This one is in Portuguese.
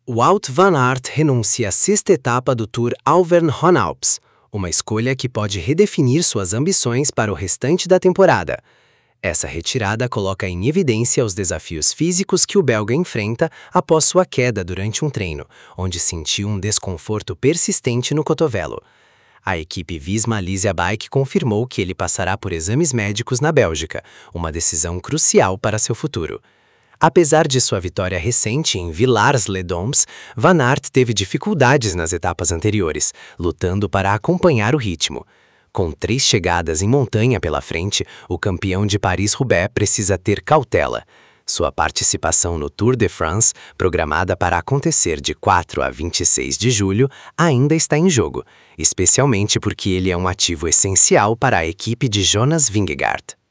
Wout van Aert renuncia à sexta etapa do Tour Auvergne-Rhône-Alpes, uma escolha que pode redefinir suas ambições para o restante da temporada. Essa retirada coloca em evidência os desafios físicos que o belga enfrenta após sua queda durante um treino, onde sentiu um desconforto persistente no cotovelo. A equipe Visma Lease Bike confirmou que ele passará por exames médicos na Bélgica, uma decisão crucial para seu futuro. Apesar de sua vitória recente em Villars-les-Dombes, Van Aert teve dificuldades nas etapas anteriores, lutando para acompanhar o ritmo. Com 3 chegadas em montanha pela frente, o campeão de Paris-Roubaix precisa ter cautela. Sua participação no Tour de France, programada para acontecer de 4 a 26 de julho, ainda está em jogo, especialmente porque ele é um ativo essencial para a equipe de Jonas Vingegaard.